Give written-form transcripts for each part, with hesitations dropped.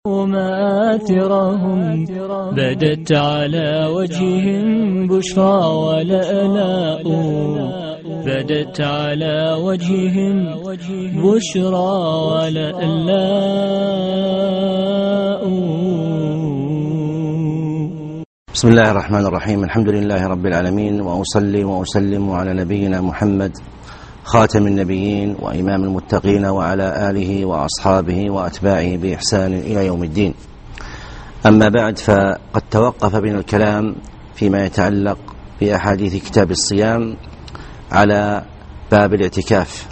مآثرهم بدت على وجههم بشرى ولألاء بدت على وجههم بشرى ولألاء. بسم الله الرحمن الرحيم. الحمد لله رب العالمين، وأصلي وأسلم على نبينا محمد خاتم النبيين وإمام المتقين وعلى آله وأصحابه وأتباعه بإحسان إلى يوم الدين. أما بعد، فقد توقف بنا الكلام فيما يتعلق بأحاديث كتاب الصيام على باب الاعتكاف،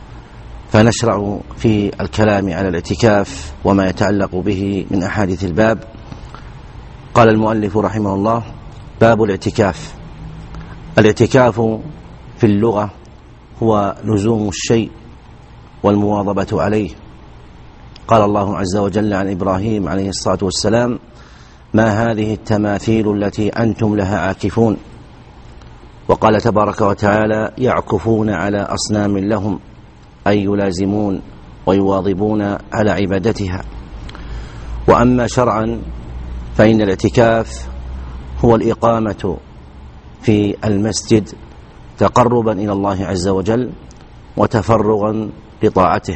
فنشرع في الكلام على الاعتكاف وما يتعلق به من أحاديث الباب. قال المؤلف رحمه الله: باب الاعتكاف. الاعتكاف في اللغة هو لزوم الشيء والمواظبة عليه. قال الله عز وجل عن إبراهيم عليه الصلاة والسلام: ما هذه التماثيل التي أنتم لها عاكفون. وقال تبارك وتعالى: يعكفون على أصنام لهم، أي يلازمون ويواظبون على عبادتها. وأما شرعا فإن الاعتكاف هو الإقامة في المسجد تقربا إلى الله عز وجل وتفرغا لطاعته.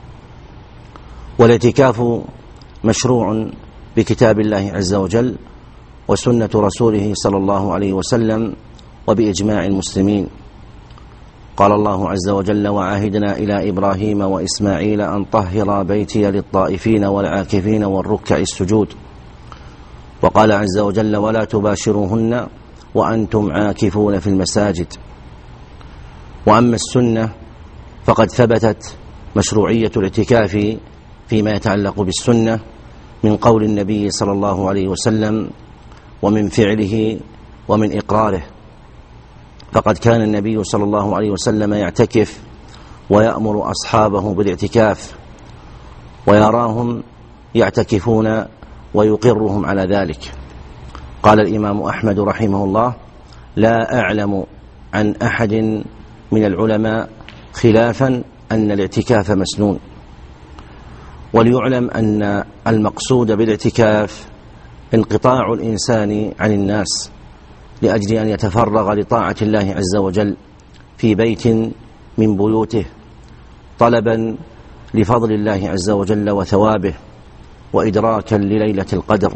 والاعتكاف مشروع بكتاب الله عز وجل وسنة رسوله صلى الله عليه وسلم وبإجماع المسلمين. قال الله عز وجل: وعاهدنا إلى إبراهيم وإسماعيل أن طهر بيتي للطائفين والعاكفين والركع السجود. وقال عز وجل: ولا تباشروهن وأنتم عاكفون في المساجد. وأما السنة فقد ثبتت مشروعية الاعتكاف فيما يتعلق بالسنة من قول النبي صلى الله عليه وسلم ومن فعله ومن إقراره. فقد كان النبي صلى الله عليه وسلم يعتكف ويأمر أصحابه بالاعتكاف، ويراهم يعتكفون ويقرهم على ذلك. قال الإمام أحمد رحمه الله: لا أعلم عن أحد من العلماء خلافا أن الاعتكاف مسنون. وليعلم أن المقصود بالاعتكاف انقطاع الإنسان عن الناس لأجل أن يتفرغ لطاعة الله عز وجل في بيت من بيوته، طلبا لفضل الله عز وجل وثوابه وإدراكا لليلة القدر.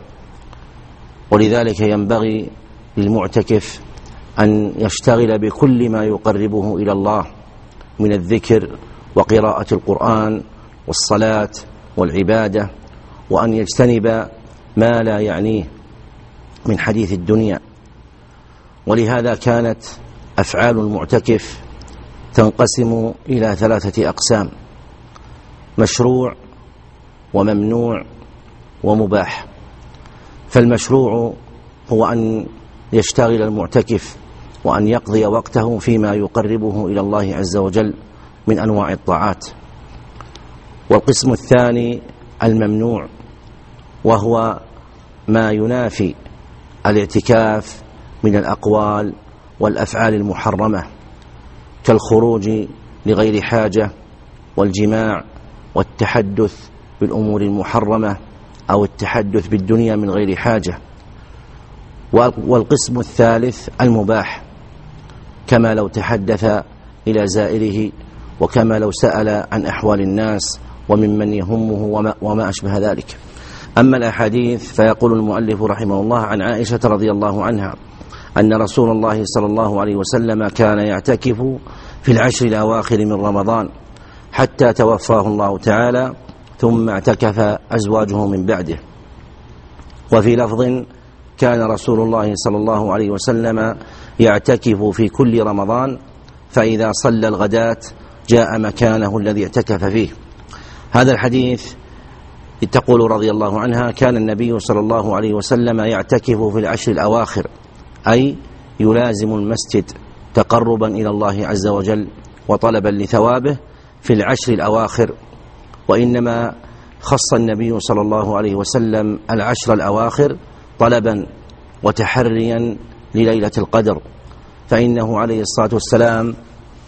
ولذلك ينبغي للمعتكف أن يشتغل بكل ما يقربه إلى الله من الذكر وقراءة القرآن والصلاة والعبادة، وأن يجتنب ما لا يعنيه من حديث الدنيا. ولهذا كانت أفعال المعتكف تنقسم إلى 3 أقسام: مشروع وممنوع ومباح. فالمشروع هو أن يشتغل المعتكف وأن يقضي وقته فيما يقربه إلى الله عز وجل من أنواع الطاعات. والقسم الثاني الممنوع، وهو ما ينافي الاعتكاف من الأقوال والأفعال المحرمة، كالخروج لغير حاجة والجماع والتحدث بالأمور المحرمة أو التحدث بالدنيا من غير حاجة. والقسم الثالث المباح، كما لو تحدث إلى زائره، وكما لو سأل عن أحوال الناس وممن يهمه وما أشبه ذلك. أما الأحاديث فيقول المؤلف رحمه الله: عن عائشة رضي الله عنها أن رسول الله صلى الله عليه وسلم كان يعتكف في العشر الأواخر من رمضان حتى توفاه الله تعالى، ثم اعتكف أزواجه من بعده. وفي لفظ: كان رسول الله صلى الله عليه وسلم يعتكف في كل رمضان، فإذا صلى الغداة جاء مكانه الذي اعتكف فيه. هذا الحديث تقول رضي الله عنها: كان النبي صلى الله عليه وسلم يعتكف في العشر الأواخر، أي يلازم المسجد تقربا إلى الله عز وجل وطلبا لثوابه في العشر الأواخر. وإنما خص النبي صلى الله عليه وسلم العشر الأواخر طلبا وتحريا لليلة القدر، فإنه عليه الصلاة والسلام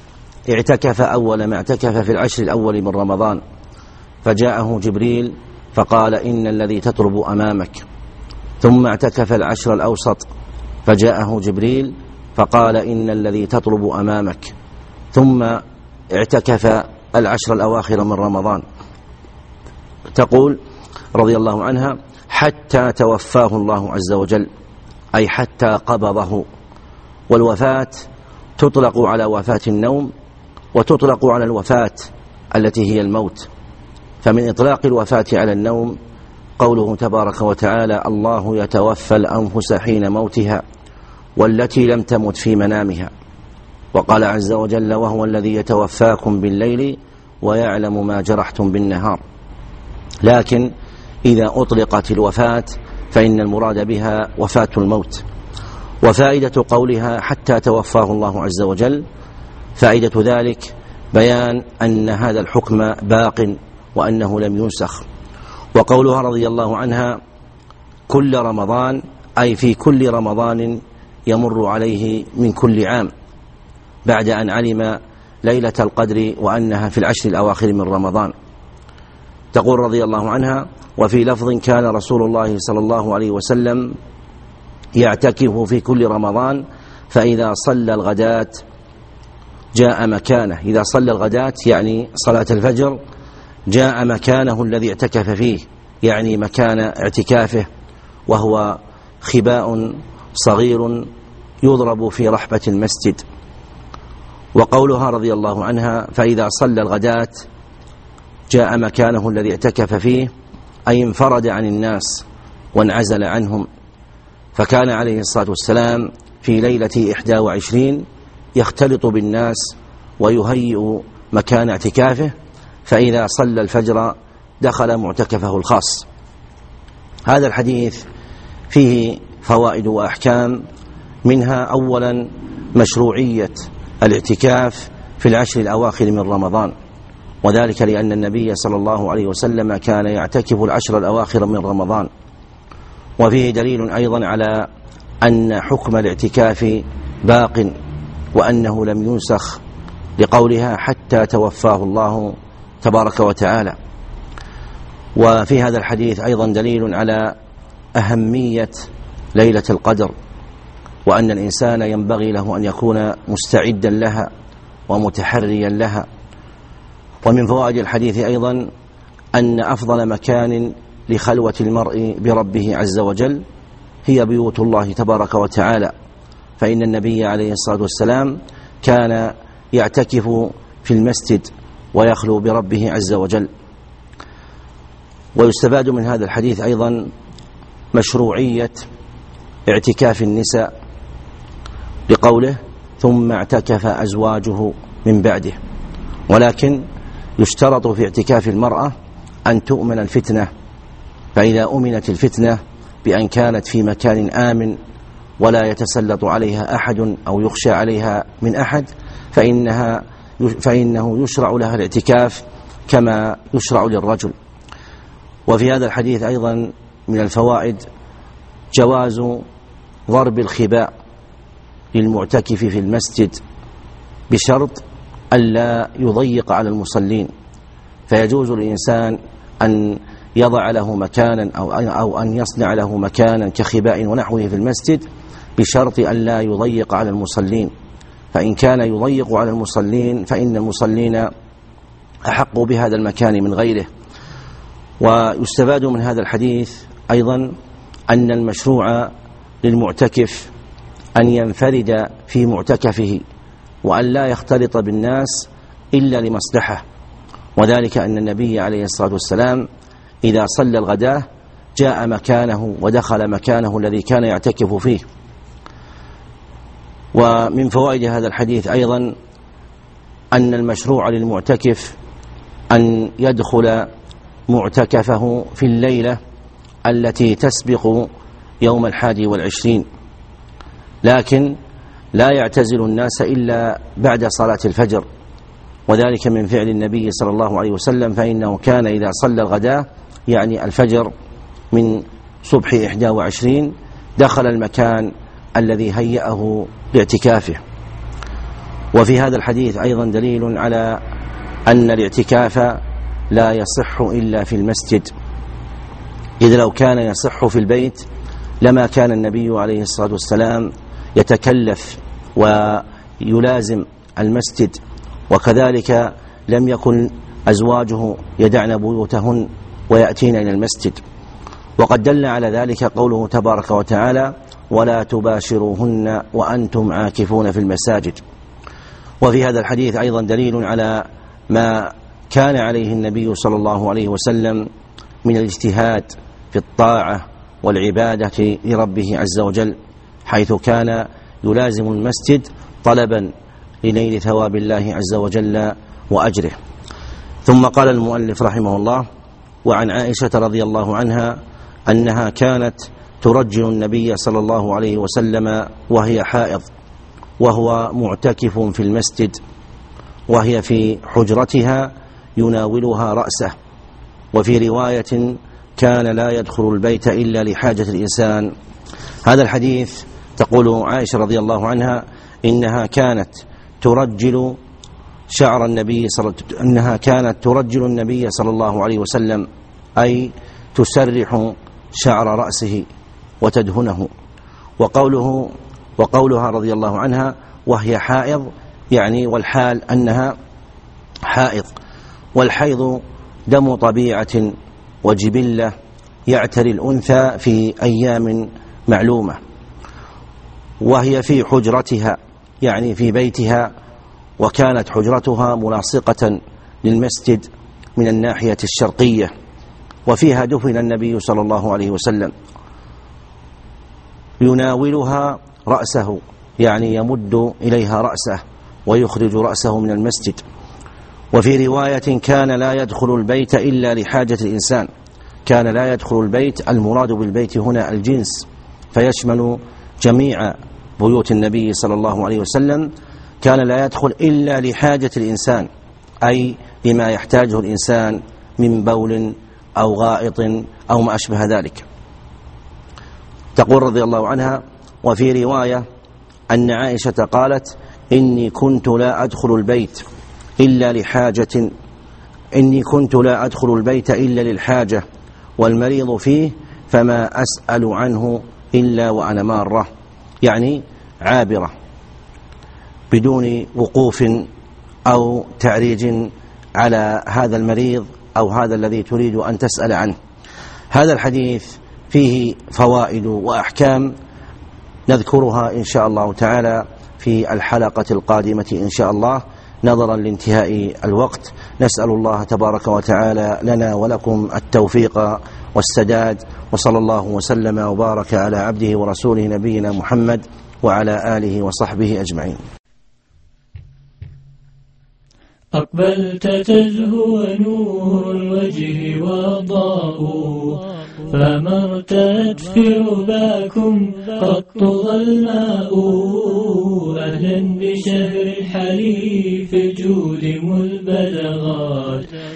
اعتكف أول ما اعتكف في العشر الأول من رمضان، فجاءه جبريل فقال إن الذي تطلب أمامك. ثم اعتكف العشر الأوسط فجاءه جبريل فقال إن الذي تطلب أمامك. ثم اعتكف العشر الأواخر من رمضان. تقول رضي الله عنها: حتى توفاه الله عز وجل، أي حتى قبضه. والوفاة تطلق على وفاة النوم وتطلق على الوفاة التي هي الموت. فمن إطلاق الوفاة على النوم قوله تبارك وتعالى: الله يتوفى الأنفس حين موتها والتي لم تمت في منامها. وقال عز وجل: وهو الذي يتوفاكم بالليل ويعلم ما جرحتم بالنهار. لكن إذا أطلقت الوفاة فإن المراد بها وفاة الموت. وفائدة قولها حتى توفاه الله عز وجل، فائدة ذلك بيان أن هذا الحكم باق وأنه لم ينسخ. وقولها رضي الله عنها كل رمضان، أي في كل رمضان يمر عليه من كل عام، بعد أن علم ليلة القدر وأنها في العشر الأواخر من رمضان. تقول رضي الله عنها: وفي لفظ كان رسول الله صلى الله عليه وسلم يعتكف في كل رمضان، فإذا صلى الغداة جاء مكانه. إذا صلى الغداة يعني صلاة الفجر جاء مكانه الذي اعتكف فيه، يعني مكان اعتكافه، وهو خباء صغير يضرب في رحبة المسجد. وقولها رضي الله عنها فإذا صلى الغداة جاء مكانه الذي اعتكف فيه، أي انفرد عن الناس وانعزل عنهم. فكان عليه الصلاة والسلام في ليلة 21 يختلط بالناس ويهيئ مكان اعتكافه، فإذا صلى الفجر دخل معتكفه الخاص. هذا الحديث فيه فوائد وأحكام، منها أولا مشروعية الاعتكاف في العشر الأواخر من رمضان، وذلك لأن النبي صلى الله عليه وسلم كان يعتكف العشر الأواخر من رمضان. وفيه دليل أيضا على أن حكم الاعتكاف باق وأنه لم ينسخ، لقولها حتى توفاه الله تبارك وتعالى. وفي هذا الحديث أيضا دليل على أهمية ليلة القدر، وأن الإنسان ينبغي له أن يكون مستعدا لها ومتحريا لها. ومن فوائد الحديث أيضا أن أفضل مكان لخلوة المرء بربه عز وجل هي بيوت الله تبارك وتعالى، فإن النبي عليه الصلاة والسلام كان يعتكف في المسجد ويخلو بربه عز وجل. ويستفاد من هذا الحديث أيضا مشروعية اعتكاف النساء، لقوله ثم اعتكف أزواجه من بعده. ولكن يشترط في اعتكاف المرأة أن تؤمن الفتنة، فإذا أمنت الفتنة بأن كانت في مكان آمن ولا يتسلط عليها أحد أو يخشى عليها من أحد، فإنه يشرع لها الاعتكاف كما يشرع للرجل. وفي هذا الحديث أيضا من الفوائد جواز ضرب الخباء للمعتكف في المسجد بشرط ألا يضيق على المصلين، فيجوز للإنسان أن يضع له مكانا أو أن يصنع له مكانا كخباء ونحوه في المسجد بشرط ألا يضيق على المصلين، فإن كان يضيق على المصلين فإن المصلين أحق بهذا المكان من غيره. ويستفاد من هذا الحديث أيضا أن المشروع للمعتكف أن ينفرد في معتكفه وأن لا يختلط بالناس إلا لمصلحة، وذلك أن النبي عليه الصلاة والسلام إذا صلى الغداة جاء مكانه ودخل مكانه الذي كان يعتكف فيه. ومن فوائد هذا الحديث أيضا أن المشروع للمعتكف أن يدخل معتكفه في الليلة التي تسبق يوم 21، لكن لا يعتزل الناس إلا بعد صلاة الفجر، وذلك من فعل النبي صلى الله عليه وسلم، فإنه كان إذا صلى الغداة يعني الفجر من صبح 21 دخل المكان الذي هيأه لاعتكافه. وفي هذا الحديث أيضا دليل على أن الاعتكاف لا يصح إلا في المسجد، إذ لو كان يصح في البيت لما كان النبي عليه الصلاة والسلام يتكلف ويلازم المسجد، وكذلك لم يكن أزواجه يدعن بيوتهن ويأتين إلى المسجد. وقد دل على ذلك قوله تبارك وتعالى: ولا تباشروهن وأنتم عاكفون في المساجد. وفي هذا الحديث أيضا دليل على ما كان عليه النبي صلى الله عليه وسلم من الاجتهاد في الطاعة والعبادة لربه عز وجل، حيث كان يلازم المسجد طلبا لنيل ثواب الله عز وجل وأجره. ثم قال المؤلف رحمه الله: وعن عائشة رضي الله عنها أنها كانت ترجل النبي صلى الله عليه وسلم وهي حائض وهو معتكف في المسجد، وهي في حجرتها يناولها رأسه. وفي رواية: كان لا يدخل البيت إلا لحاجة الإنسان. هذا الحديث تقول عائشة رضي الله عنها إنها كانت ترجل شعر النبي ترجل النبي صلى الله عليه وسلم، أي تسرح شعر رأسه وتدهنه. وقولها رضي الله عنها وهي حائض، يعني والحال أنها حائض. والحيض دم طبيعة وجبلة يعتري الأنثى في أيام معلومة، وهي في حجرتها يعني في بيتها، وكانت حجرتها ملاصقة للمسجد من الناحية الشرقية، وفيها دفن النبي صلى الله عليه وسلم. يناولها رأسه يعني يمد إليها رأسه ويخرج رأسه من المسجد. وفي رواية: كان لا يدخل البيت إلا لحاجة الإنسان. كان لا يدخل البيت، المراد بالبيت هنا الجنس، فيشمل جميع بيوت النبي صلى الله عليه وسلم. كان لا يدخل إلا لحاجة الإنسان، أي لما يحتاجه الإنسان من بول أو غائط أو ما أشبه ذلك. تقول رضي الله عنها: وفي رواية أن عائشة قالت: إني كنت لا أدخل البيت إلا للحاجة والمريض فيه، فما أسأل عنه إلا وأنا مارة، يعني عابرة بدون وقوف أو تعريج على هذا المريض أو هذا الذي تريد أن تسأل عنه. هذا الحديث فيه فوائد وأحكام نذكرها إن شاء الله تعالى في الحلقة القادمة إن شاء الله، نظرا لانتهاء الوقت. نسأل الله تبارك وتعالى لنا ولكم التوفيق والسداد، وصلى الله وسلم وبارك على عبده ورسوله نبينا محمد وعلى آله وصحبه أجمعين. أقبلت تزهو نور الوجه وضاء، فما ارتدت في رباكم قط ظلماء. أهلا بشهر الحليف الجود ملبدغات،